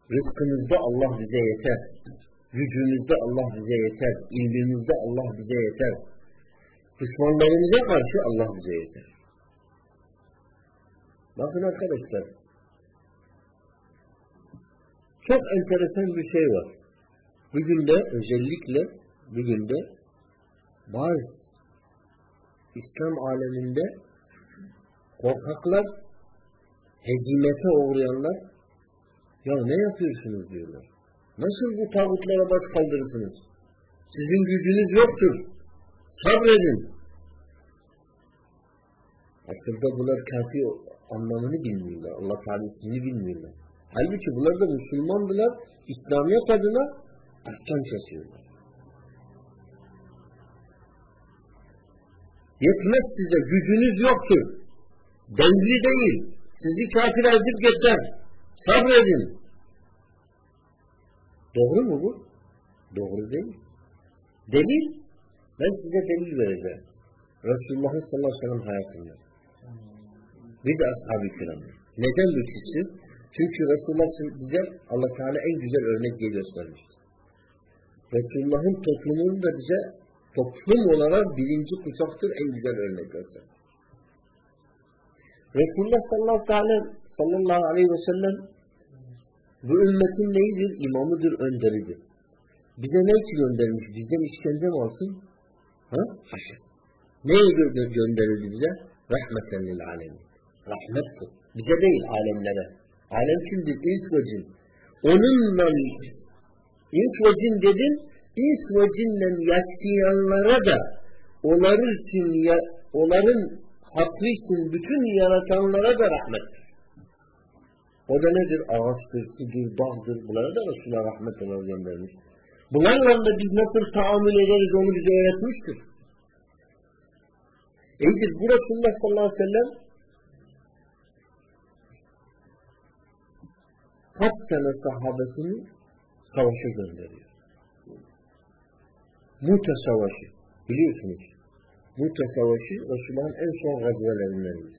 Rızkımızda Allah bize yeter. Gücümüzde Allah bize yeter. İlmimizde Allah bize yeter. Düşmanlarımıza karşı Allah bize yeter. Bakın arkadaşlar, çok enteresan bir şey var. Bugün de özellikle bazı İslam aleminde korkaklar, hezimete uğrayanlar, ya ne yapıyorsunuz diyorlar. Nasıl bu tağutlara baş kaldırırsınız? Sizin gücünüz yoktur. Sabredin. Aslında bunlar kafir anlamını bilmiyorlar. Allah Teala ismini bilmiyorlar. Halbuki bunlar da Müslümandılar. İslamiyet adına ahkam kesiyorlar. Yetmez size, gücünüz yoktur. Denli değil. Sizi kafir ezip geçer. Sabredin. Doğru mu bu? Doğru değil. Delil? Ben size delil vereceğim. Resulullah sallallahu aleyhi ve sellem hayatında. Bir de ashab-ı kiram. Neden bu ikisi? Çünkü Resulullah bize Allah Teala en güzel örnek diye göstermiştir. Resulullah'ın toplumunun da bize toplum olarak birinci kuşaktır, en güzel örnek göstermiş. Resulullah sallallahu aleyhi ve sellem bu ümmetin neyidir? İmamıdır, önderidir. Bize ne için göndermiş? Bizden işkence mi alsın? Haşa. Neye gönderildi bize? Rahmeten lil alemin. Rahmettir. Bize değil, alemlere. Alem kimdir? İns ve cin. Onunla ins ve cin dedin, ins ve cinle yaşayanlara da onların hakkı için bütün yaratanlara da rahmettir. O da nedir? Ağaçtır, sudur, dağdır. Bunlara da Resulullah rahmet olarak göndermiş. Bunlarla da biz nasıl tahammül ederiz onu bize öğretmiştir. İyidir. Bu Resulullah sallallahu aleyhi ve sellem kaç tane sahabesini savaşa gönderiyor. Mu'te Savaşı. Biliyorsunuz. Mu'te Savaşı Resulullah'ın en son gazvelerindendir.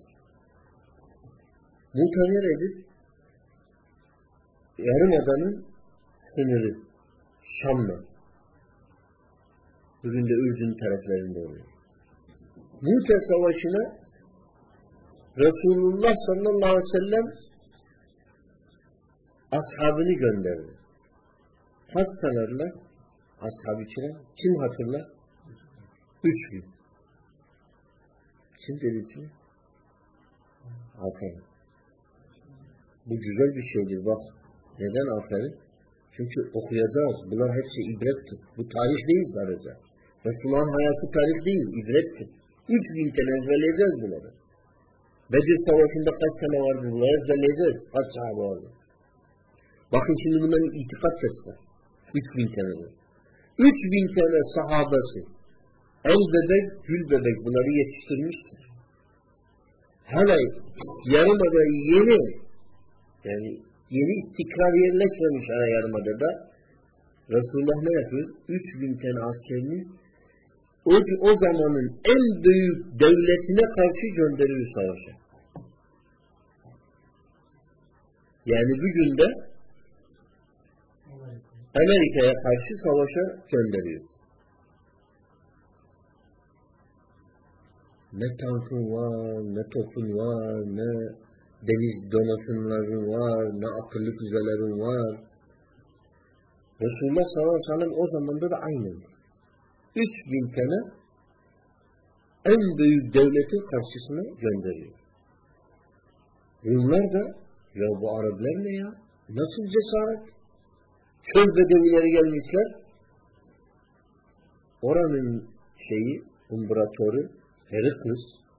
Mu'te neredir? Yarımada'nın sınırı. Şam'la. Bugün de Ürdün taraflarında oluyor. Mu'te Savaşı'na Resulullah sallallahu aleyhi ve sellem ashabını gönderdi. Kaç tanırlar? Ashab-ı kiram. Kim hatırlar? 3.000. Kim dedi ki? Aferin. Bu güzel bir şeydir bak. Neden aferin? Çünkü okuyacağız. Bunlar hepsi ibrettir. Bu tarih değil sadece. Resulullah'ın hayatı tarih değil, ibrettir. 3.000 tane ezberleyeceğiz bunları. Bedir Savaşı'nda kaç tane vardı bunları ezberleyeceğiz. Kaç sahabe vardı. Bakın şimdi bunların itikat testler. 3.000 tane. 3.000 tane sahabesi el bebek, gül bebek bunları yetiştirmiştir. Hala Yarımada yeni istikrar yerleşmemiş Yarımada'da Resulullah ne yapıyor? 3.000 tane askerini o zamanın en büyük devletine karşı gönderiyor savaşa. Yani bugün de Amerika'ya karşı savaşa gönderiyor. Ne tankın var, ne topun var, ne deniz donatımların var, ne akıllı füzelerin var. Resulullah sallallahu aleyhi ve sellem o zamanda da aynıydı. 3.000 tane en büyük devletin karşısına gönderiyor. Rumlar da ya bu Araplar ne ya? Nasıl cesaret? Çöl bedevileri gelmişler. Oranın imparatoru Heriklis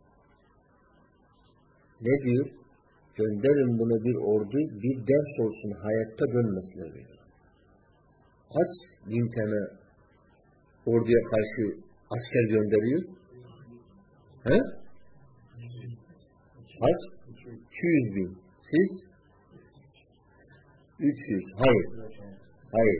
ne diyor? Gönderin buna bir ordu, bir ders olsun, hayatta dönmesine diyor. Kaç bin tane orduya karşı asker gönderiyor? He? Kaç? 200 bin. Siz? 300. Hayır.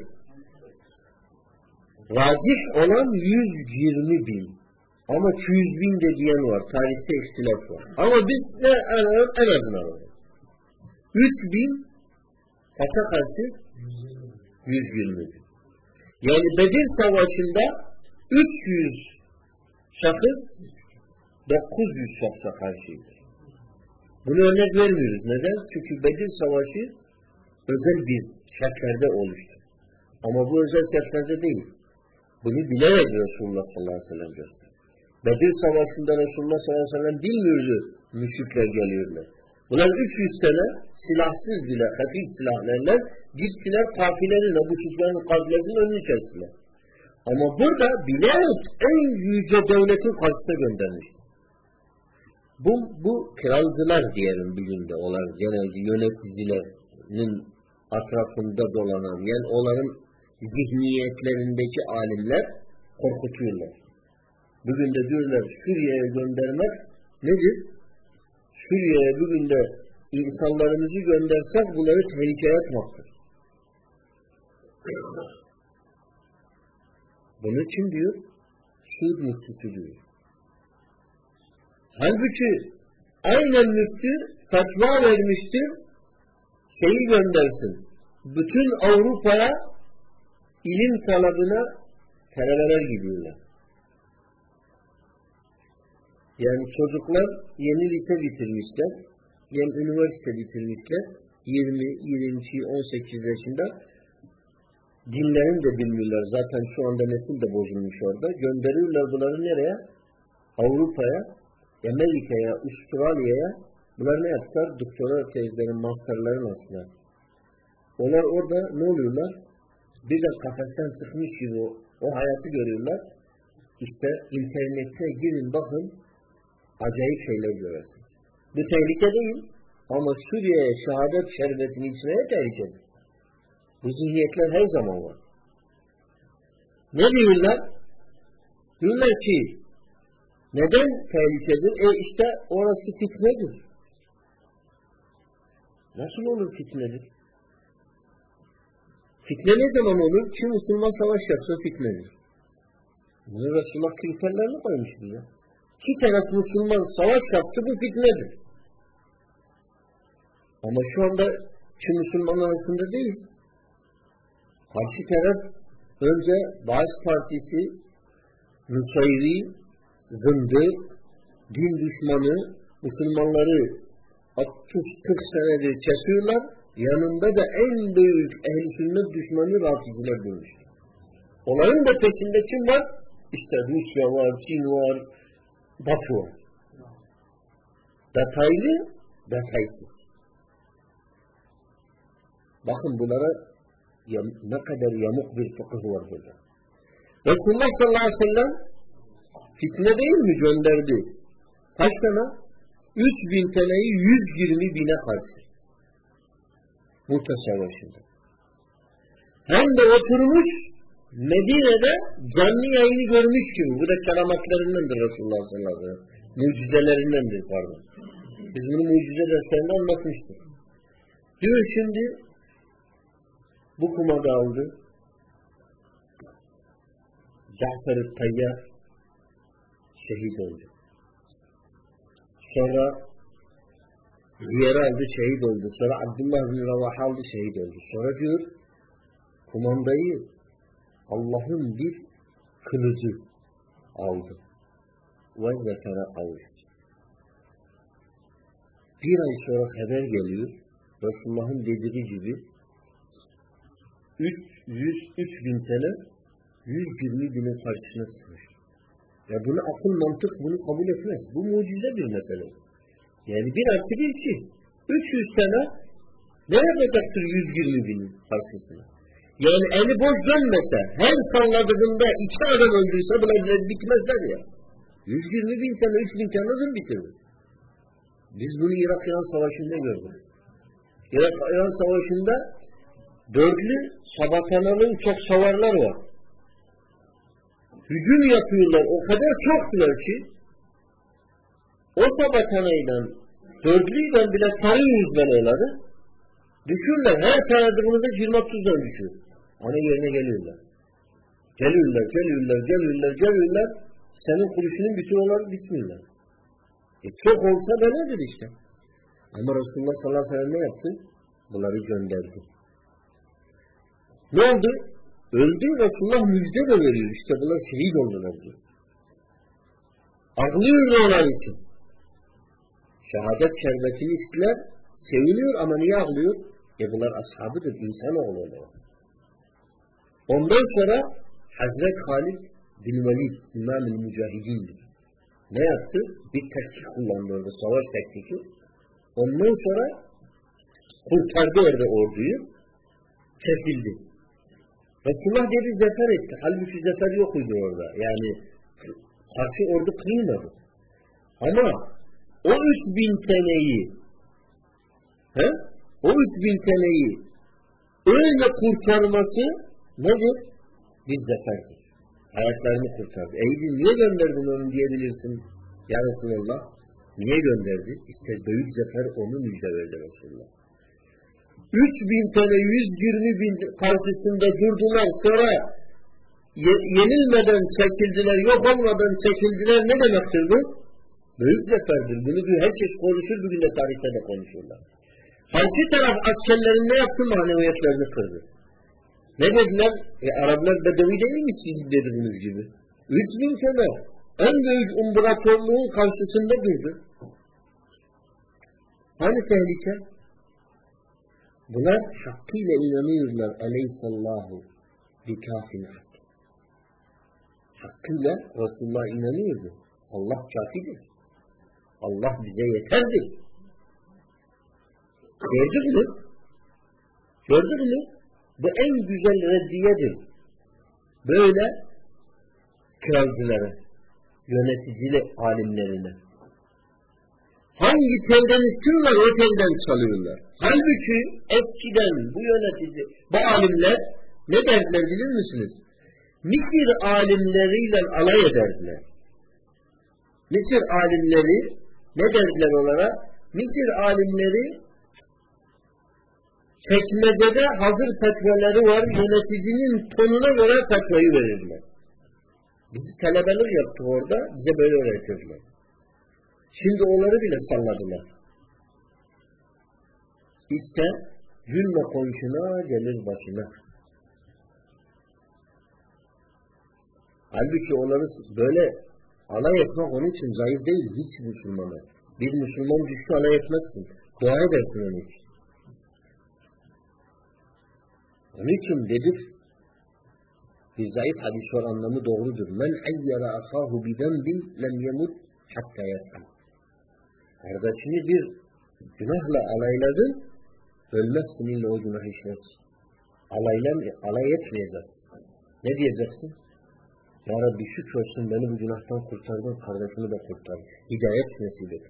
Racih olan 120 bin. Ama 200 bin de diyen var. Tarihte ihtilaf var. Ama biz ne en azından 3 bin Kaça karşı? 120 bin. Yani Bedir Savaşı'nda 300 şahıs 900 şahsa karşıydı. Bunu örnek vermiyoruz. Neden? Çünkü Bedir Savaşı özel bir şartlarda oluştu. Ama bu özel şartlarda değil. Bunu bilerek Resulullah sallallahu aleyhi ve sellem gösterdi. Bedir Savaşı'nda Resulullah sallallahu aleyhi ve sellem bilmiyordu müşrikler geliyorlar. Bunlar 300 tane silahsız bile, hafif silahlarla gittiler kafilerin, Ebu Süfyan'ın kabilesinin önünü kestiler. Ama burada bilerek en yüce devletin karşısına göndermişti. Bu kralcılar diyelim bugün de olan genelde yöneticilerin etrafında dolanan, yani onların zihniyetlerindeki alimler korkutuyorlar. Bugün de diyorlar Suriye'ye göndermek nedir? Suriye'ye bugün de insanlarımızı göndersek bunları tehlikeye atmaktır. Bunu kim diyor? Suud müftüsü diyor. Halbuki aynen müftü fatva vermiştir, şeyi göndersin. Bütün Avrupa'ya ilim talabına talebeler gidiyorlar. Yani çocuklar yeni lise bitirmişler, yeni üniversite bitirmişler, 20, 22, 18 yaşında dinlerini de bilmiyorlar. Zaten şu anda nesil de bozulmuş orada. Gönderiyorlar bunları nereye? Avrupa'ya, Amerika'ya, Avustralya'ya. Bunlar ne yaptılar? Doktora tezlerin, masterlerin aslında. Onlar orada ne oluyorlar? Bir de kafesten çıkmış gibi o hayatı görüyorlar. İşte internette girin bakın, acayip şeyler görürsün. Bu tehlike değil ama Suriye'ye şehadet şerbetini içmeye tehlikedir. Bu zihniyetler her zaman var. Ne diyorlar? Diyorlar ki neden tehlikedir? İşte orası fitnedir. Nasıl olur fitnedir? Fitne ne zaman olur? Kim Müslüman savaş yapsa fitnedir. Bunu Resulullah kriterlerini koymuş bize. İki taraf Müslüman savaş yaptı, bu fitnedir. Ama şu anda iki Müslüman arasında değil. Karşı taraf önce Baş Partisi, Nusayri, zındık, din düşmanı, Müslümanları 60-40 senedir kesiyorlar. Yanında da en büyük ehl-i sünnet düşmanı Rafiziler bulmuştur. Onların da peşinde kim var? İşte Rusya var, Çin var, Batı var. Detaylı, detaysız. Bakın bunlara ne kadar yamuk bir fıkıh var burada. Resulullah sallallahu aleyhi ve sellem fitne değil mi gönderdi? Kaç tane? 3000 taneyi 120 bine karşı. Muhtes Savaşı'nda. Hem de oturmuş Medine'de canlı yayını görmüş gibi. Bu da kerametlerindendir Resulullah sallallahu aleyhi ve sellem. Mucizelerindendir pardon. Biz bunu mucize derslerinde anlatmıştık. Diyor şimdi bu kumada aldı. Cafer-i Tayyar şehit oldu. Sonra diğeri aldı şehit oldu. Sonra Abdullah bin Ravaha aldı şehit oldu. Sonra diyor kumandayı Allah'ın bir kılıcı aldı. Ve zefere alıştı. Bir ay sonra haber geliyor. Resulullah'ın dediği gibi 300-3000 tane 120 binin karşısına çıkmış. Ya bunu akıl mantık bunu kabul etmez. Bu mucize bir mesele. Yani 1+1 300 tane ne yapacaktır 120 binin karşısına? Yani eli boş dönmese, her salladığında 2 adam öldürse bile bitmezler ya. 120 bin tane, 3000 tane nasıl bitirir? Biz bunu Irak-İran Savaşı'nda gördük. Irak-İran Savaşı'nda dörtlü Sabatanalı uçak savarlar var. Hücum yapıyorlar. O kadar çoktular ki o Sabatanayla dörtlüyle bile tarıyoruz belaları. Düşürler. Her taradığımızda 20-30'dan düşüyor. Ana yerine geliyorlar. Geliyorlar. Senin kuruşunun bütün olarak bitmiyorlar. Çok olsa böyledir işte. Ama Resulullah sallallahu aleyhi ve sellem ne yaptı? Bunları gönderdi. Ne oldu? Öldü, Resulullah müjde de veriyor. İşte bunlar şehit oldular diyor. Ağlıyor onlar için. Şehadet şerbetini içtiler, seviniyor ama niye ağlıyor? Bunlar ashabıdır, insanoğlu onlar. Ondan sonra Hazret Halid bin Velid, İmam-ı Mücahidin'dir. Ne yaptı? Bir teknik kullandı orada, savaş tekniki. Ondan sonra kurtardı orada orduyu, kesildi. Resulullah dedi zafer etti. Halbuki zafer yokuydu orada. Yani karşı ordu kıymadı. Ama o 3000 taneyi o 3000 taneyi öyle kurtarması nedir? Bir zaferdir. Hayatlarını kurtardı. Eydi niye gönderdin onu diyebilirsin. Ya Resulallah niye gönderdi? İşte büyük zafer onu müjde verdi Resulullah. 3000 tane 120 bin karşısında durdular. Sonra yenilmeden çekildiler, yok olmadan çekildiler. Ne demektir bu? Büyük zaferdir. Bunu herkes konuşur, bugün de tarihte de konuşurlar. Karşı taraf askerlerin ne yaptı? Maneviyatlarını kırdı. Ne dediler? Araplar bedevi değil mi siz dediğiniz gibi? 3000 sene en büyük imparatorluğun karşısında durdu. Hani tehlike? Bunlar hakkıyla inanıyorlar. Aleyhissallahu bikafin hak. Hakkıyla Resulullah inanıyordu. Allah kafidir. Allah bize yeterdir. Gördük mü? Gördük mü? Bu en güzel reddiyedir. Böyle kralcılara, yöneticili alimlerine. Hangi telden üstünler o telden çalıyorlar. Halbuki eskiden bu yönetici, bu alimler ne derdiler bilir misiniz? Mısır alimleriyle alay ederdiler. Mısır alimleri ne derdiler onlara? Mısır alimleri çekmecede hazır fetvaları var, yöneticinin tonuna göre fetvayı verirler. Bizi talebeler yaptı orada, bize böyle öğretirler. Şimdi onları bile salladılar. İşte gülme komşuna gelir başına. Halbuki onları böyle alay etmek onun için caiz değil hiç Müslümana. Bir Müslüman düştü alay etmezsin. Dua edersin onun için. Onun için dedik bir zayıf hadis var anlamı doğrudur. Men ayyara ahahu bidenbin lem yemut hatta yat'am. Kardeşini bir günahla alayladın, ölmezsin illa o günah işlersin. Alay etmeyeceksin. Ne diyeceksin? Ya Rabbi şükürsün beni bu günahtan kurtardın, kardeşimi de kurtardın. Hidayet nasip et.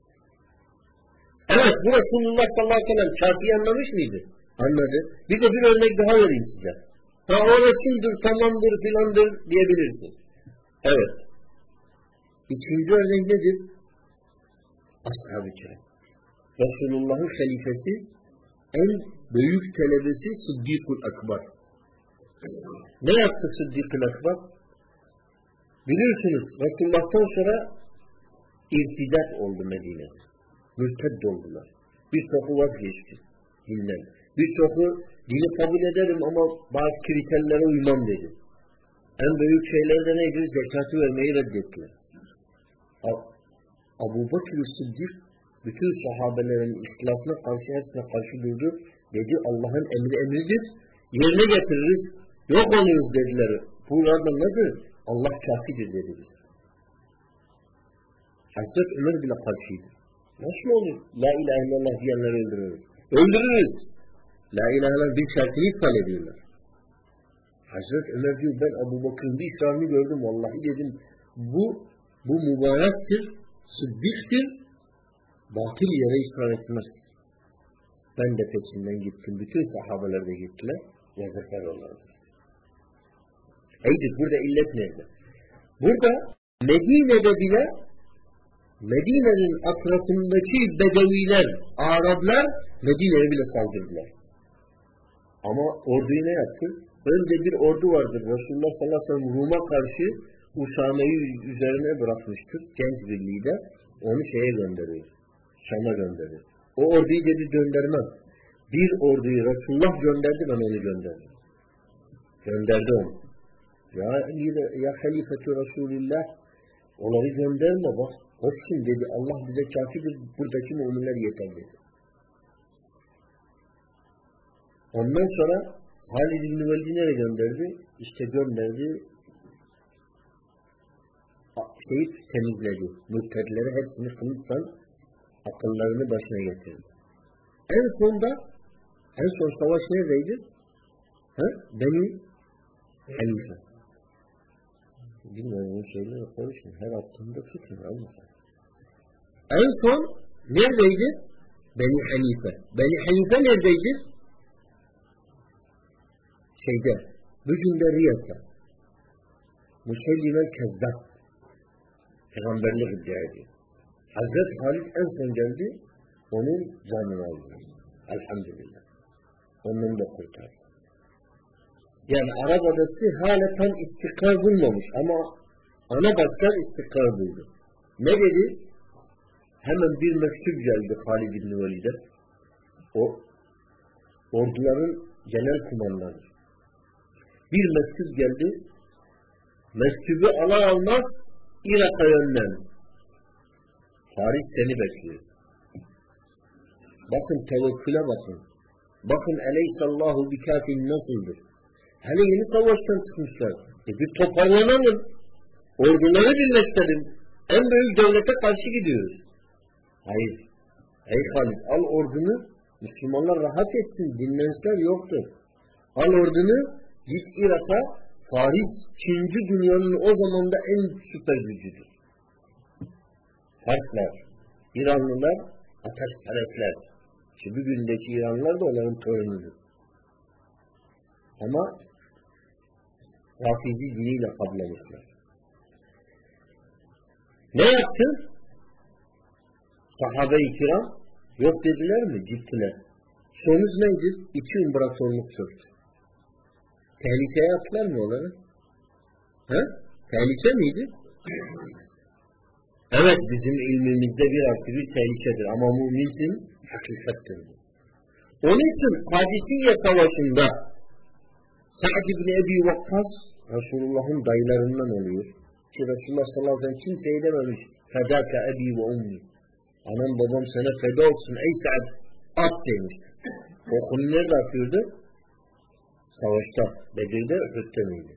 Evet, bu Resulullah sallallahu aleyhi ve sellem kafiyi anlamış mıydı? Anladı. Bir de bir örnek daha vereyim size. O Resul'dür, tamamdır, filandır diyebilirsin. Evet. İkinci örnek nedir? Ashab-ı kiram. Resulullah'ın halifesi, en büyük talebesi Sıddık-ül Ekber. Ne yaptı Sıddık-ül Ekber? Bilirsiniz, Resulullah'tan sonra irtidat oldu Medine'de. Mürted oldular. Birçoğu vazgeçti dinden. Birçoğu dini kabul ederim ama bazı kriterlere uymam dedi. En büyük şeyler de neydi? Zekatı vermeyi reddettiler. Abu Bakr Sıddık bütün sahabelerin ihtilafına karşı hepsine karşı durdu. Dedi Allah'ın emri emridir. Yerine getiririz. Yok oluyoruz dediler. Buradan nasıl? Allah kafidir dedi bize. Hazreti Ömer bile karşıydı. Nasıl olur? La ilahe illallah diyenleri öldürürüz. Öldürürüz. La ilahe illallah bir şartını iptal ediyorlar. Hazreti Ömer diyor ben Abu Bakr'ın bir ısrarını gördüm. Vallahi dedim bu mübarektir, sıddıktır, batıl yere ısrar etmez. Ben de peşinden gittim. Bütün sahabeler de gittiler ve zafer olurdu. Eydir burada illet nerede? Burada Medine'de bile Medine'nin etrafındaki Bedeviler, Araplar Medine'ye bile saldırdılar. Ama orduyu ne yaptı? Önce bir ordu vardır. Resulullah sallallahu aleyhi ve sellem Rum'a karşı Usame'yi üzerine bırakmıştır. Genç bir lider. Onu şeye gönderiyor. Şam'a gönderiyor. O orduyu dedi göndermem. Bir orduyu Resulullah gönderdi ben onu gönderdim. Gönderdi onu. Ya halifetü Resulillah, onları gönderme bak. Olsun dedi. Allah bize kafidir. Buradaki müminler yeter dedi. Ondan sonra Halid İbn Velid'i nereye gönderdi? İşte gönderdi. Temizledi. Mürtedleri hepsini kılıçtan akıllarını başına getirdi. En son savaş neredeydi? Beni Hanife. Bilmiyorum bu şeyleri konuşmayın. Her attığımda tutun. En son neredeydi? Beni Hanife. Beni Hanife neredeydi? Bugün de Riyad'da. Musellim Kezzab. Peygamberlik iddia ediyor. Hazreti Halid en son geldi. Onun canını aldı. Elhamdülillah. Onun da kurtardı. Yani Arap adası hala tam istikrar bulmamış ama ana başkan istikrar buldu. Ne dedi? Hemen bir mektup geldi Halid İbn Velid'e. O orduların genel kumandanı. Bir mektup geldi. Mektubu almaz Irak'a yönlen. Paris seni bekliyor. Bakın tevekküle bakın. Bakın eleysallahu bikafin nasıldır? Hele yeni savaştan çıkmışlar. Bir toparlanalım. Orduları birleştirelim. En büyük devlete karşı gidiyoruz. Hayır. Ey Halid al ordunu. Müslümanlar rahat etsin. Dinlenişler yoktur. Al ordunu. Git Irak'a. Paris, Çinci dünyanın o zamanda en süper gücüdür. Farslar, İranlılar, ateşperestler. Şimdi bugündeki İranlılar da onların torunudur. Ama Rafizi diniyle kablamışlar. Ne yaptı? Sahabe-i kiram yok dediler mi? Gittiler. Sonuç neydi? 2 imparatorluk çöktü. Tehlikeye attılar mı onları? Tehlike miydi? Evet, bizim ilmimizde 1+1 tehlikedir ama mümin için hakikattir. Onun için Kadisiye Savaşı'nda Sa'd ibn Ebi Vakkas Resulullah'ın dayılarından oluyor. Ki Resulullah sallallahu aleyhi ve sellem kimseye dememiş fedâke ebi ve ummi. Anam babam sana feda olsun ey Sa'd at demişti. O konu nerede atıyordu? Savaşta. Bedir'de Uhud'da mıydı?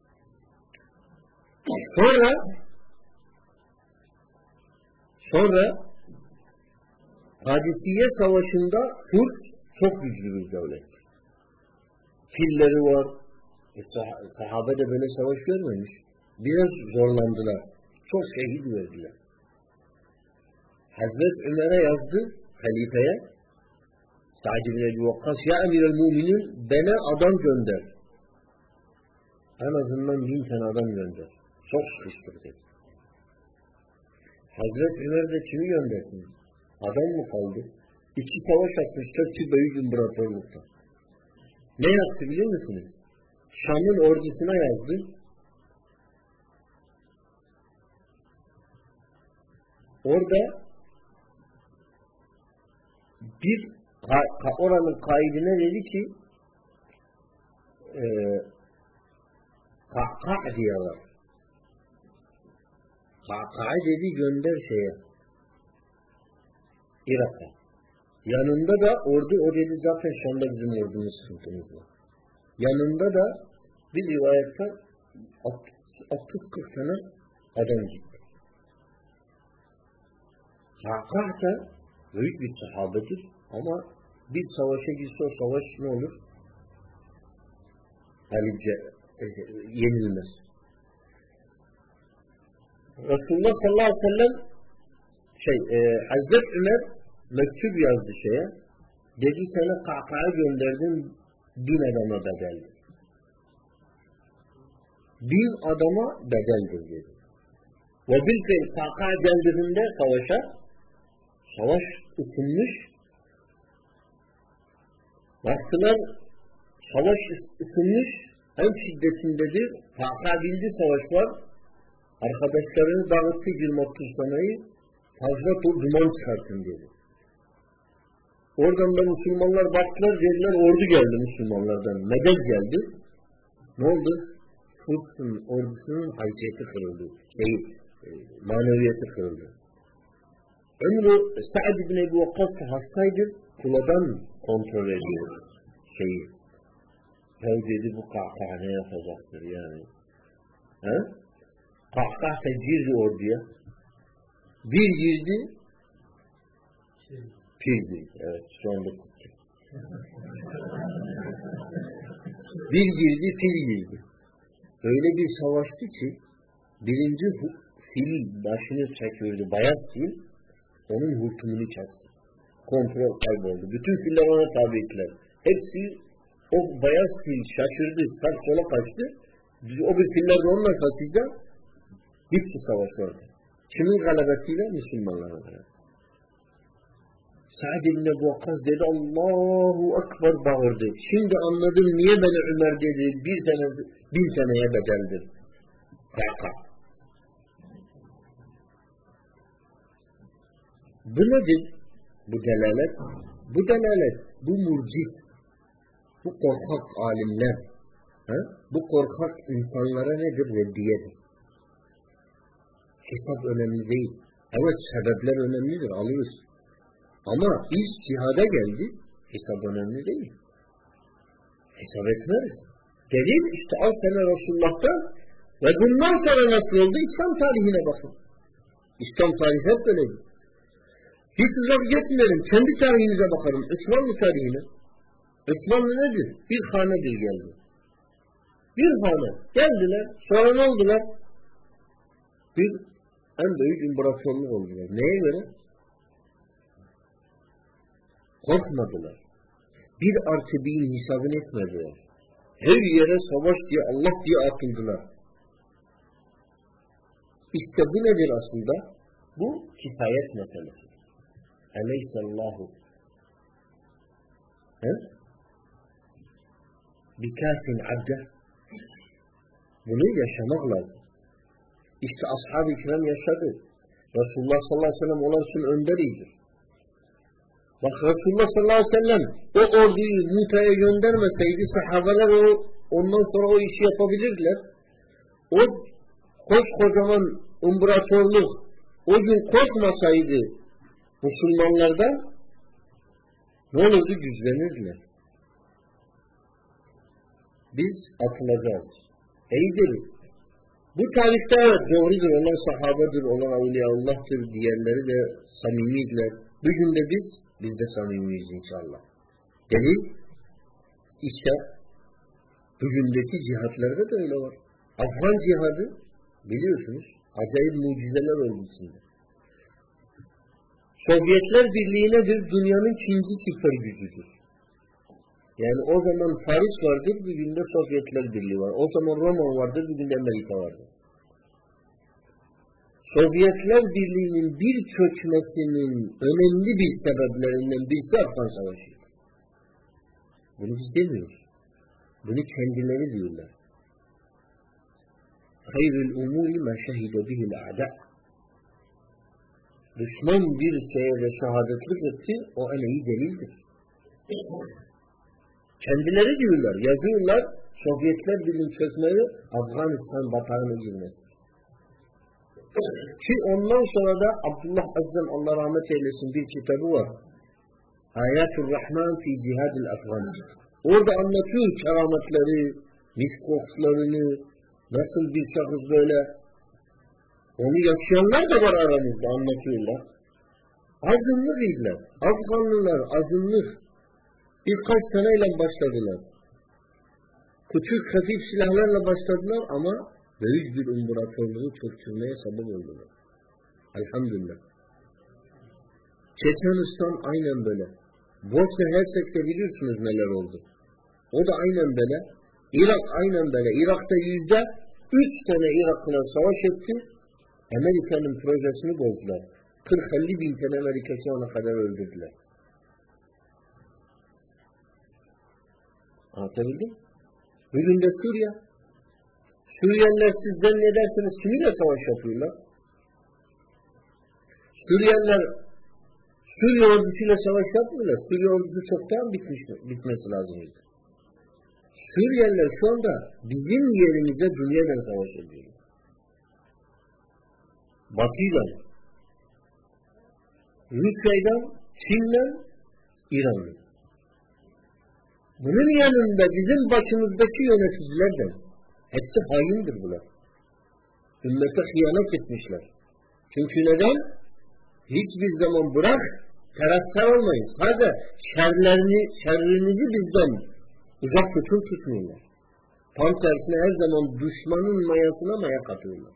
Sonra Kadisiye Savaşı'nda Furs çok güçlü bir devlet. Filleri var. Sahabe de böyle savaş görmemiş. Biraz zorlandılar. Çok şehit verdiler. Hazreti Ömer'e yazdı, halifeye. Sa'd ibn Ebi Vakkas, ya emir-el müminin bana adam gönder. En azından 1000 tane adam gönder. Çok sıkıştır dedi. Hazreti Ömer de kimi göndersin? Adam mı kaldı? 2 savaş açmış tek büyük imparatorlukta. Ne yaptı biliyor musunuz? Şam'ın ordusuna yazdı. Orada oranın kaidine dedi ki Ka'ka diyorlar. Ka'ka dedi gönder Irak'a. Yanında da ordu o dedi zaten Şam'da bizim ordumuz sıkıntımız var. Yanında da bir rivayette 30-40 tane adam gitti. Ka'ka da büyük bir sahabedir ama bir savaşa girse o savaş ne olur? Yenilmez. Resulullah sallallahu aleyhi ve sellem Hazreti Ömer mektup yazdı dedi sana Ka'ka'ya gönderdim 1000 adama bedeldir. 1000 adama bedeldir dedi. Ve bilfil Ka'ka geldiğinde savaş ısınmış. Baktılar savaş ısınmış en şiddetindedir. Ka'ka bildi savaş var. Arkadaşlarını dağıttı 20-30 taneyi fazla duman çıkartın dedi. Oradan da Müslümanlar baktılar dediler ordu geldi Müslümanlardan. Meded geldi. Ne oldu? Fırs'ın ordusunun haysiyeti kırıldı. Maneviyeti kırıldı. Ömrü Sa'd ibn Ebu Vakkas hastaydı. Kuladan kontrol ediyor şeyi. Ya dedi bu kahkaha ne yapacaktır yani? He? Kahkaha da girdi orduya. Bir girdi. Pir girdi. Evet şu anda tuttu. Bir girdi, fil girdi. Öyle bir savaştı ki birinci fil başını çekiyordu. Beyaz fil onun hurtumunu kesti. Kontrol kayboldu. Bütün filler ona tabi ettiler. Hepsi o beyaz fil şaşırdı. Sağ sola kaçtı. O bir filler de onunla kaçınca bitti savaş orada. Kimin galebesiyle? Müslümanların galebesi. Sa'd ibn Ebu Vakkas dedi Allahu Ekber bağırdı. Şimdi anladım niye beni Ömer dedi. Bir seneye bedeldir. Kaka. Bu nedir? Bu delalet. Bu delalet. Bu murcit. Bu korkak alimler. Bu korkak insanlara nedir? Reddiyedir. Hesap önemli değil. Evet sebepler önemlidir. Alırız. Ama iş cihada geldi, hesap önemli değil. Hesap etmeriz. Delil işte al sana Resulullah'tan ve bundan sonra nasıl oldu? İslam tarihine bakın. İslam tarihi hep böyledir. Hiç uzak gitmeyelim. Kendi tarihimize bakalım. Osmanlı tarihine. Osmanlı nedir? Bir hanedir geldi. Bir hane. Geldiler. Sonra ne oldular? Bir en büyük imparatorluk oldular. Neye göre? Korkmadılar. 1+1'in hesabını etmediler. Her yere savaş diye Allah diye atıldılar. İşte bu nedir aslında? Bu kifayet meselesidir. Aleyhissallahu bikâfin abde. Bunu yaşamak lazım. İşte ashab-ı kiram yaşadı. Resulullah sallallahu aleyhi ve sellem onlar için önderiydi. Bak Resulullah sallallahu aleyhi ve sellem o orduyu Muta'ya göndermeseydi sahabeler ondan sonra o işi yapabilirdiler. O koskocaman imparatorluk o gün korkmasaydı Müslümanlardan ne olurdu? Güçlenirdiler. Biz atılacağız. İyidir. Bu tarihte evet doğrudur. Onlar sahabedir, onlar Evliyaullah'tır, diğerleri de samimiydiler. Bugün de biz de samimiyiz inşallah. Delil işte bugündeki cihatlarda da öyle var. Afgan cihadı biliyorsunuz acayip mucizeler oldu içinde. Sovyetler Birliği nedir? Dünyanın ikinci süper gücüdür. Yani o zaman Paris vardır, bugün de Sovyetler Birliği var. O zaman Roma vardır, bugün de Amerika vardır. Sovyetler Birliği'nin bir çökmesinin önemli bir sebeplerinden birisi Afgan Savaşı'ydı. Bunu biz demiyoruz. Bunu kendileri diyorlar. Hayrul umuri ma şehide bihil a'da. Düşman bir şeye ve şehadetlik etti, o en iyi delildir. Kendileri diyorlar, yazıyorlar, Sovyetler Birliği'nin çökmeyi Afganistan batağına girmesi. Ki ondan sonra da Abdullah Azam Allah rahmet eylesin bir kitabı var. Ayatul Rahman fi Cihadil Afgan. Orada anlatıyor kerametleri, miskokslarını, nasıl bir şahıs böyle. Onu yaşayanlar da var aramızda anlatıyorlar. Azınlık idiler. Afganlılar azınlık. Birkaç seneyle başladılar. Küçük hafif silahlarla başladılar ama büyük bir imparatorluğu çöktürmeye sebep oldular. Elhamdülillah. Çeçenistan aynen böyle. Bosna Hersek'te biliyorsunuz neler oldu. O da aynen böyle. Irak aynen böyle. Irak'ta 3 tane Iraklılar savaş etti. Amerika'nın projesini bozdular. 40-50 bin tane Amerika'sı ona kadar öldürdüler. Anlatabildim? Bugün de Suriye. Suriyeliler siz zannederseniz kiminle savaş yapıyorlar? Suriyeliler Suriye ordusuyla savaş yapmıyorlar. Suriye ordusu çoktan bitmesi lazımdı. Suriyeliler şu anda bizim yerimize dünyadan savaş ediyor. Batı'yla, Rusya'yla, Çin'le, İran'la. Bunun yanında bizim başımızdaki yöneticiler de hepsi haindir bunlar. Ümmete hıyanet etmişler. Çünkü neden? Hiçbir zaman bırak taraftar olmayın. Sadece şerlerinizi bizden uzak tutun tutmuyorlar. Tam tersine her zaman düşmanın mayasına maya katıyorlar.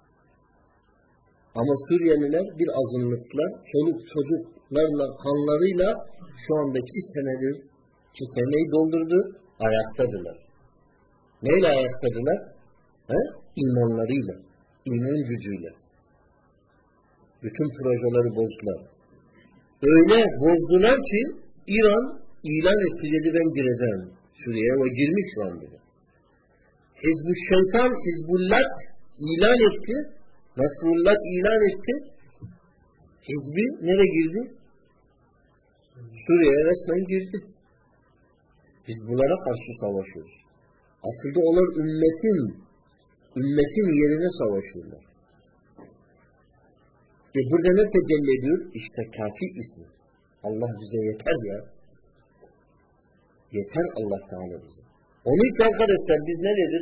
Ama Suriyeliler bir azınlıklar, çoluk çocuklarla, kanlarıyla şu anda 2 seneyi doldurdu, ayaktadırlar. Neyle ayaktadırlar? İmanlarıyla, iman gücüyle. Bütün projeleri bozdular. Öyle bozdular ki İran ilan etti dedi ben gireceğim Suriye'ye ve girmiş şu an dedi. Hizbü'ş-Şeytan, Hizbullah ilan etti. Nasrullah ilan etti. Hizbi nereye girdi? Suriye'ye resmen girdi. Biz bunlara karşı savaşıyoruz. Aslında onlar ümmetin yerine savaşıyorlar. Burada ne tecelli ediyor? İşte kafi ismi. Allah bize yeter ya. Yeter Allah Teala bize. Onun için arkadaşlar biz ne dedik?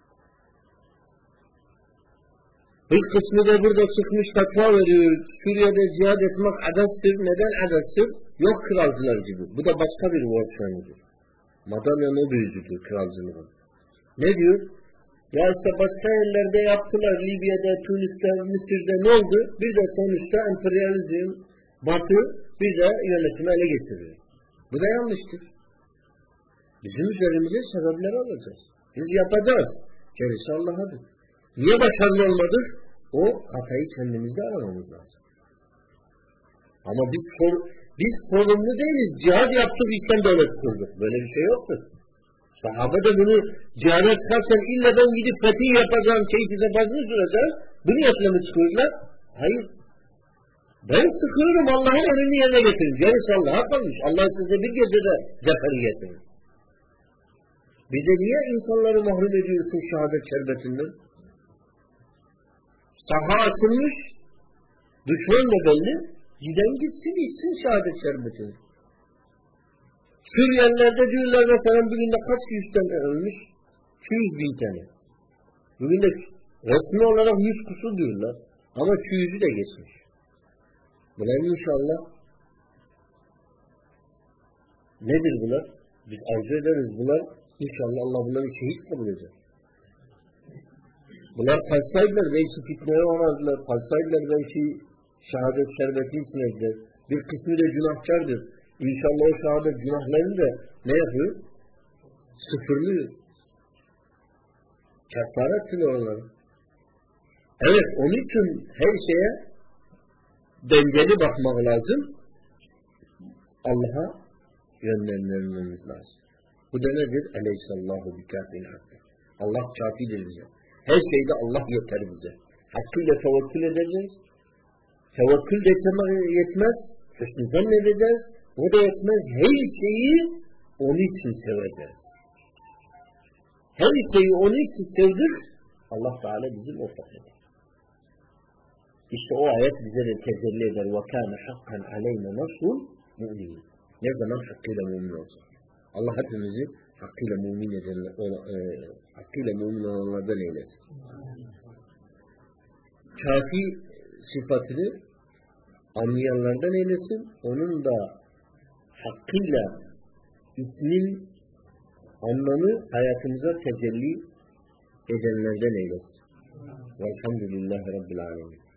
Bir kısmı da burada çıkmış fatva veriyor. Suriye'de cihad etmek adasdır. Neden adasdır? Yok kralcılar gibi. Bu da başka bir versiyonudur. Madalyanın o büyücüdür kralcılığın. Ne diyor? Ya işte başka yerlerde yaptılar. Libya'da, Tunus'ta, Mısır'da ne oldu? Bir de sonuçta emperyalizm, Batı bir de yönetimi ele getiriyor. Bu da yanlıştır. Bizim üzerimize sebepler alacağız. Biz yapacağız. Gerisi Allah'adır. Niye başarılı olmadık? O hatayı kendimizde aramamız lazım. Ama biz sorumlu değiliz. Cihad yaptık, İslam devleti kurduk. Böyle bir şey yoktur. Sahabe de bunu cihada çıkarsan illa ben gidip fetih yapacağım, keyfi zafazını süreceğim. Bu niyetle mi çıkıyorlar? Hayır. Ben sıkıyorum Allah'ın emrini yerine getirin. Gerisi Allah'a kalmış. Allah size bir gecede zaferi getirir. Bir de niye insanları mahrum ediyorsun şehadet şerbetinden? Saha açılmış, düşman da belli, giden gitsin içsin şehadet şerbetini. Suriyelilerde diyorlar mesela bugün de kaç yüz tane ölmüş? 200.000 tane. Bugün de resmi olarak 100 kusur diyorlar. Ama 200'ü de geçmiş. Bunlar inşallah nedir bunlar? Biz arzu ederiz bunlar. İnşallah Allah bunları şehit kabul eder. Bunlar kalsaydılar belki fitneye uğradılar. Kalsaydılar belki şehadet şerbeti içmezler. Bir kısmı da günahkardır. İnşallah o şehadet günahlarını da ne yapıyor? Sıfırlıyor. Kefare ettiler onları. Evet, onun için her şeye dengeli bakmak lazım. Allah'a yönlendirmemiz lazım. Bu da nedir? Eleyhissallahu bikâfil hakkı. Allah kâfidir bize. Her şeyde Allah yeter bize. Hakkıyla tevekkül edeceğiz. Tevekkül de yetmez. Hüsnü zannedeceğiz. O da yetmez. Her şeyi onun için seveceğiz. Her şeyi onun için sevdik. Allah Teala bizi muvaffak eder. İşte o ayet bize de tecelli eder. وَكَانَ حَقًّا عَلَيْنَا نَصْرُ الْمُؤْمِنِينَ. Ne zaman hakkıyla mümin olacak? Allah hepimizi hakkıyla mümin olanlardan eylesin. Kafi sıfatını anlayanlardan eylesin. Onun da hakkıyla ismin anlamı hayatımıza tecelli edenlerden eylesin. Velhamdülillahi Rabbil Alemin.